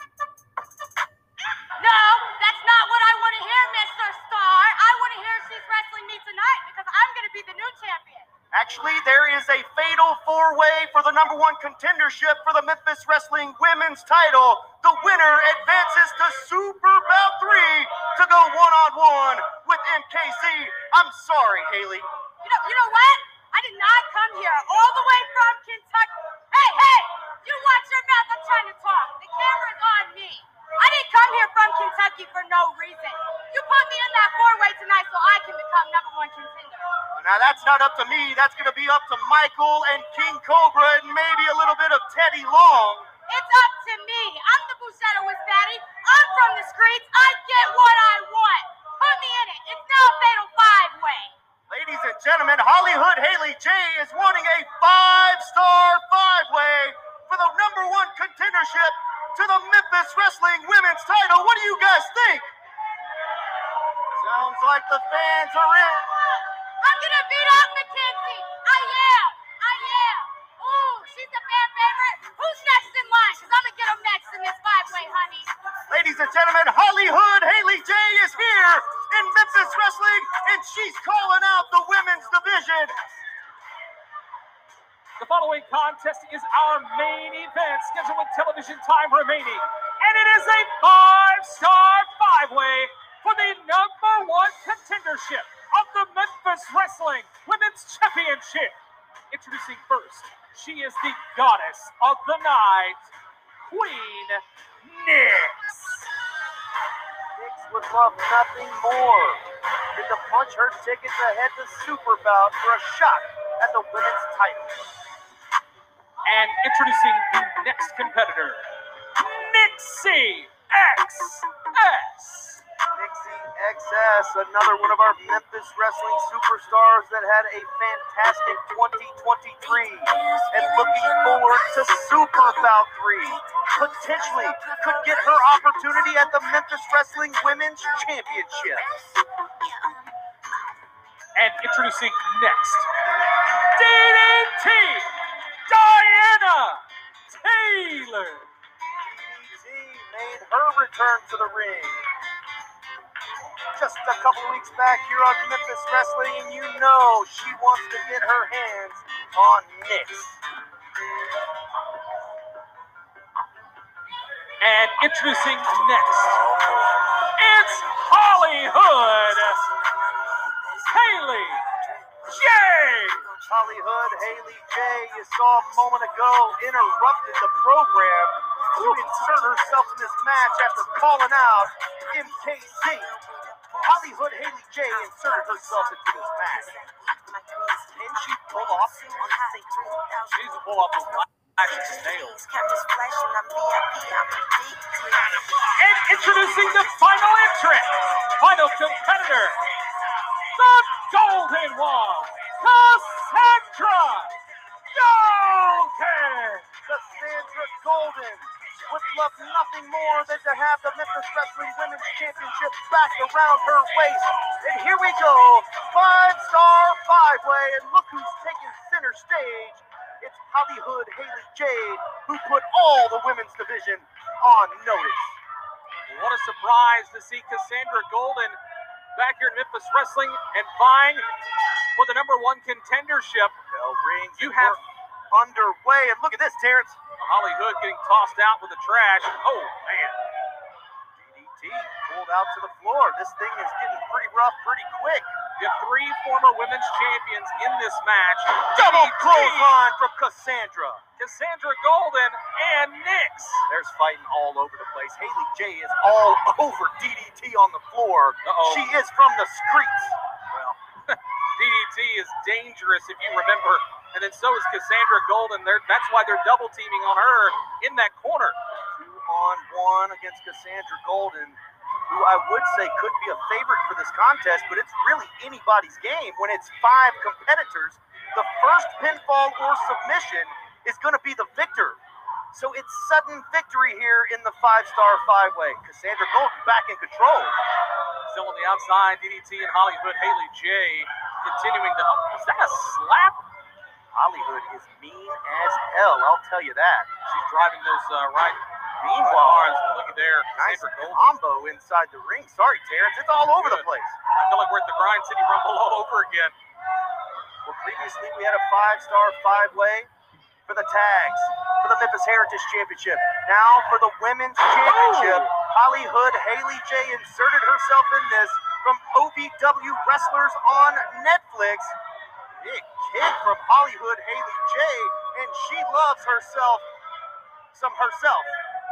No, that's not what I want to hear, Mister Star. I want to hear she's wrestling me tonight because I'm going to be the new champion. Actually, there is a fatal four-way for the number one contendership for the Memphis Wrestling Women's title. The winner advances to Super Bout three to go one-on-one with M K Z. I'm sorry, Haley. You know, you know what? I did not come here all the way from Kentucky. Hey, hey, you watch your mouth. I'm trying to talk. The camera's on me. I didn't come here from Kentucky for no reason. You put me in that four-way tonight so I can become number one contender. Now, that's not up to me. That's going to be up to Michael and King Cobra and maybe a little bit of Teddy Long. It's up to me. I'm the Buscetta with Fatty. I'm from the streets. I get what I want. Put me in it. It's now a fatal five-way. Ladies and gentlemen, Hollywood Haley J is wanting a five-star five-way for the number one contendership to the Memphis Wrestling Women's title. What do you guys think? Sounds like the fans are in. I'm gonna beat up Mackenzie. I am. I am. Ooh, she's a fan favorite. Who's next in line? Because I'm gonna get them next in this five-way, honey. Ladies and gentlemen, Hollywood Haley J is here in Memphis Wrestling, and she's calling out the women's division. The following contest is our main event, scheduled with television time remaining. And it is a five-star five-way for the number one contendership of the Memphis Wrestling Women's Championship. Introducing first, she is the goddess of the night, Queen Nix. Nix would love nothing more than to punch her tickets ahead to Super Bout for a shot at the women's title. And introducing the next competitor, Nixie X S. Nixie X S, another one of our Memphis Wrestling superstars that had a fantastic twenty twenty-three and looking forward to Super Bout three. Potentially could get her opportunity at the Memphis Wrestling Women's Championship. And introducing next, D D T, Diana Taylor. D D T made her return to the ring just a couple weeks back here on Memphis Wrestling, and you know she wants to get her hands on Nix. And introducing next, it's Hollywood Haley J. Hollywood Haley J, you saw a moment ago, interrupted the program to insert herself in this match after calling out M K Z. Hollywood Haley J inserted herself into this match. Can she pull off the unsync? She needs to pull off those lashes and nails. And introducing the final entrant, final competitor, the Golden One, Cassandra Golden. Cassandra Golden would love nothing more than to have the Memphis Wrestling Women's Championship back around her waist. And here we go, five-star five-way, and look who's taking center stage. It's Hollywood Haley Jade, who put all the women's division on notice. What a surprise to see Cassandra Golden back here in Memphis Wrestling and vying for the number one contendership. Bell rings. You have underway, and look at this, Terrence. Hollywood getting tossed out with the trash. Oh, man. D D T pulled out to the floor. This thing is getting pretty rough pretty quick. You have three former women's champions in this match. Double clothesline from Cassandra. Cassandra Golden and Nix. There's fighting all over the place. Haley J is all over D D T on the floor. Uh-oh. She is from the streets. Well, D D T is dangerous if you remember. And then so is Cassandra Golden. They're, that's why they're double teaming on her in that corner. Two on one against Cassandra Golden, who I would say could be a favorite for this contest, but it's really anybody's game when it's five competitors. The first pinfall or submission is going to be the victor. So it's sudden victory here in the five-star five-way. Cassandra Golden back in control. Still on the outside, D D T and Hollywood Haley J continuing to... Is that a slap? Hollywood is mean as hell, I'll tell you that. She's driving those uh, right Meanwhile, arms. Look at there. Nice combo inside the ring. Sorry, Terrence, it's all over Good. the place. I feel like we're at the Grind City Rumble all over again. Well, previously we had a five-star five-way for the tags, for the Memphis Heritage Championship. Now for the Women's Championship, oh. Hollywood Haley J inserted herself in this from O V W Wrestlers on Netflix. Big kick from Hollywood Haley J, and she loves herself some herself.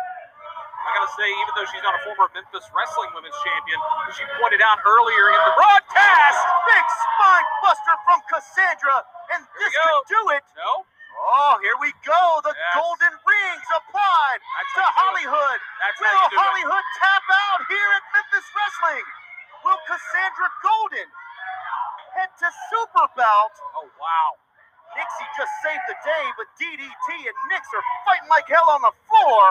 I gotta say, even though she's not a former Memphis Wrestling Women's Champion, she pointed out earlier in the broadcast, big spine buster from Cassandra, and this could do it. No. Oh, here we go. The yes. golden rings applied That's to Hollywood. Will Hollywood it. tap out here at Memphis Wrestling? Will Cassandra Golden head to Super Bout? Oh, wow. Nixie just saved the day, but D D T and Nix are fighting like hell on the floor. Oh,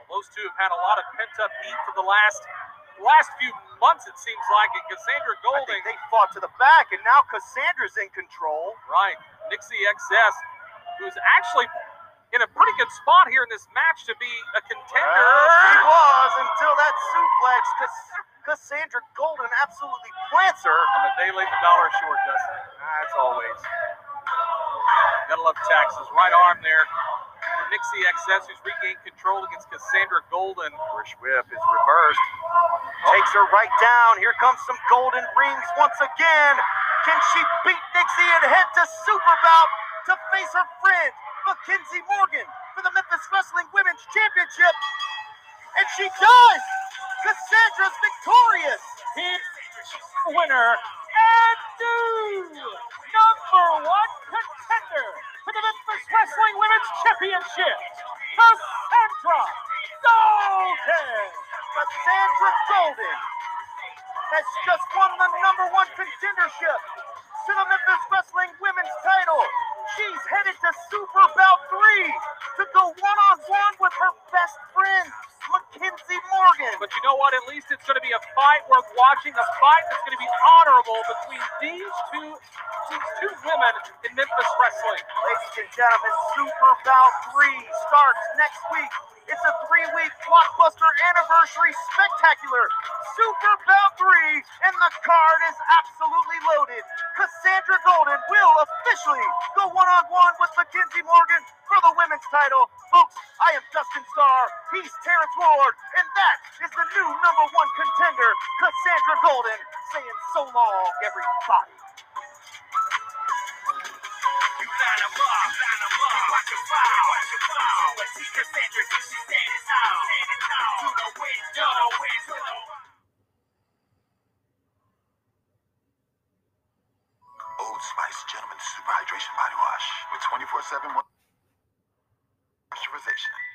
Well, those two have had a lot of pent-up heat for the last last few months, it seems like, and Cassandra Golding. I think they fought to the back, and now Cassandra's in control. Right. Nixie X S, who's actually in a pretty good spot here in this match to be a contender. Well, she was until that suplex. Cassandra Golden absolutely plants her. I'm a day late, the dollar short, Dustin. As always. Gotta love taxes. Right arm there for Nixie X S, who's regained control against Cassandra Golden. Irish whip is reversed. Takes her right down. Here comes some golden rings once again. Can she beat Nixie and head to Super Bout to face her friend, Mackenzie Morgan, for the Memphis Wrestling Women's Championship? And she does! Cassandra's victorious! Here's the winner and new number one contender for the Memphis Wrestling Women's Championship, Cassandra Golden! Cassandra Golden has just won the number one contendership to the Memphis Wrestling Women's title. She's headed to Super Bout three to go one-on-one with her best friend, Mackenzie Morgan. But you know what? At least it's going to be a fight worth watching, a fight that's going to be honorable between these two, these two women in Memphis wrestling. Ladies and gentlemen, Super Bout three starts next week. It's a three-week blockbuster anniversary spectacular. Super Bout three, and the card is absolutely loaded. Cassandra Golden will officially go one-on-one with Mackenzie Morgan for the women's title. Folks, I am Dustin Starr. He's Terrence Ward, and that is the new number one contender, Cassandra Golden, saying so long, everybody. Line 'em up, line 'em up. Watch your fall, watch your fall. But see Cassandra, see she standing tall, standing tall. To the window, window. Old Spice Gentleman Super Hydration Body Wash with twenty-four seven moisturization.